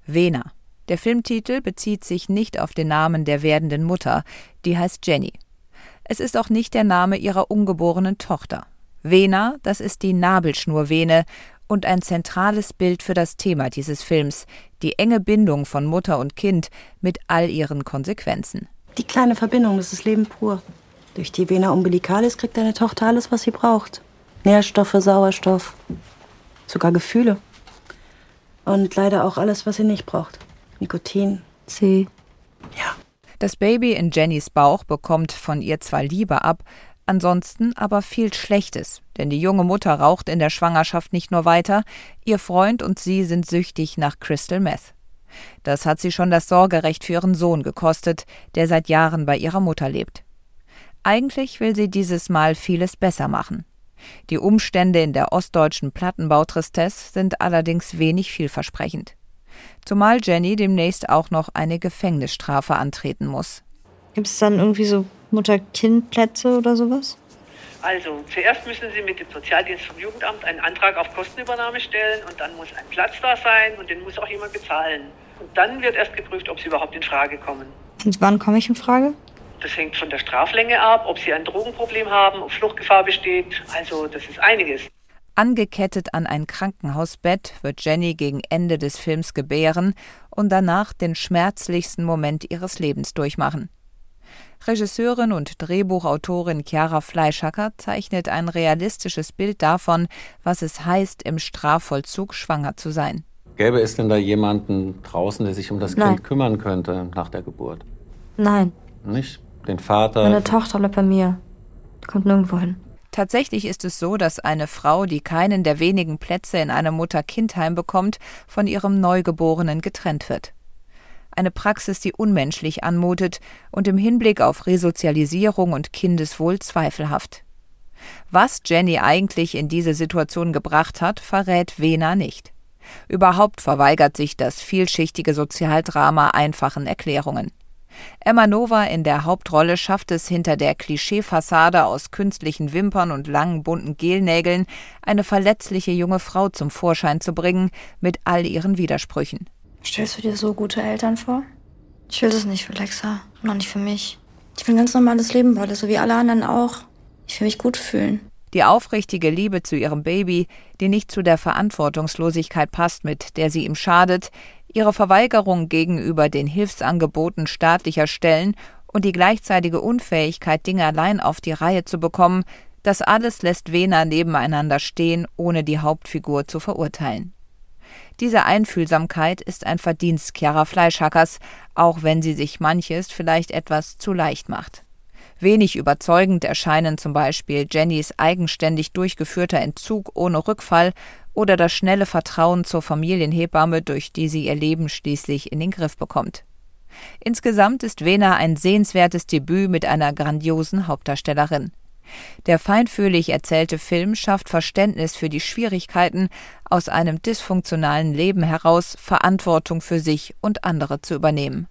Vena. Der Filmtitel bezieht sich nicht auf den Namen der werdenden Mutter, die heißt Jenny. Es ist auch nicht der Name ihrer ungeborenen Tochter. Vena, das ist die Nabelschnurvene und ein zentrales Bild für das Thema dieses Films, die enge Bindung von Mutter und Kind mit all ihren Konsequenzen. Die kleine Verbindung, das ist Leben pur. Durch die Vena umbilicalis kriegt deine Tochter alles, was sie braucht. Nährstoffe, Sauerstoff, sogar Gefühle. Und leider auch alles, was sie nicht braucht. Nikotin, C. Ja. Das Baby in Jennys Bauch bekommt von ihr zwar Liebe ab, ansonsten aber viel Schlechtes. Denn die junge Mutter raucht in der Schwangerschaft nicht nur weiter, ihr Freund und sie sind süchtig nach Crystal Meth. Das hat sie schon das Sorgerecht für ihren Sohn gekostet, der seit Jahren bei ihrer Mutter lebt. Eigentlich will sie dieses Mal vieles besser machen. Die Umstände in der ostdeutschen Plattenbautristesse sind allerdings wenig vielversprechend. Zumal Jenny demnächst auch noch eine Gefängnisstrafe antreten muss. Gibt es dann irgendwie so Mutter-Kind-Plätze oder sowas? Also, zuerst müssen Sie mit dem Sozialdienst vom Jugendamt einen Antrag auf Kostenübernahme stellen und dann muss ein Platz da sein und den muss auch jemand bezahlen. Und dann wird erst geprüft, ob Sie überhaupt in Frage kommen. Und wann komme ich in Frage? Das hängt von der Straflänge ab, ob Sie ein Drogenproblem haben, ob Fluchtgefahr besteht. Also, das ist einiges. Angekettet an ein Krankenhausbett wird Jenny gegen Ende des Films gebären und danach den schmerzlichsten Moment ihres Lebens durchmachen. Regisseurin und Drehbuchautorin Chiara Fleischhacker zeichnet ein realistisches Bild davon, was es heißt, im Strafvollzug schwanger zu sein. Gäbe es denn da jemanden draußen, der sich um das Kind kümmern könnte nach der Geburt? Nein. Nicht? Den Vater? Meine Tochter bleibt bei mir. Die kommt nirgendwo hin. Tatsächlich ist es so, dass eine Frau, die keinen der wenigen Plätze in einem Mutter-Kind-Heim bekommt, von ihrem Neugeborenen getrennt wird. Eine Praxis, die unmenschlich anmutet und im Hinblick auf Resozialisierung und Kindeswohl zweifelhaft. Was Jenny eigentlich in diese Situation gebracht hat, verrät Vena nicht. Überhaupt verweigert sich das vielschichtige Sozialdrama einfachen Erklärungen. Emma Nova in der Hauptrolle schafft es hinter der Klischeefassade aus künstlichen Wimpern und langen bunten Gelnägeln, eine verletzliche junge Frau zum Vorschein zu bringen, mit all ihren Widersprüchen. Stellst du dir so gute Eltern vor? Ich will das nicht für Lexa, noch nicht für mich. Ich will ein ganz normales Leben, Wolle, so wie alle anderen auch. Ich will mich gut fühlen. Die aufrichtige Liebe zu ihrem Baby, die nicht zu der Verantwortungslosigkeit passt, mit der sie ihm schadet, ihre Verweigerung gegenüber den Hilfsangeboten staatlicher Stellen und die gleichzeitige Unfähigkeit, Dinge allein auf die Reihe zu bekommen, das alles lässt Vena nebeneinander stehen, ohne die Hauptfigur zu verurteilen. Diese Einfühlsamkeit ist ein Verdienst Chiara Fleischhackers, auch wenn sie sich manches vielleicht etwas zu leicht macht. Wenig überzeugend erscheinen zum Beispiel Jennys eigenständig durchgeführter Entzug ohne Rückfall oder das schnelle Vertrauen zur Familienhebamme, durch die sie ihr Leben schließlich in den Griff bekommt. Insgesamt ist Vena ein sehenswertes Debüt mit einer grandiosen Hauptdarstellerin. Der feinfühlig erzählte Film schafft Verständnis für die Schwierigkeiten, aus einem dysfunktionalen Leben heraus Verantwortung für sich und andere zu übernehmen.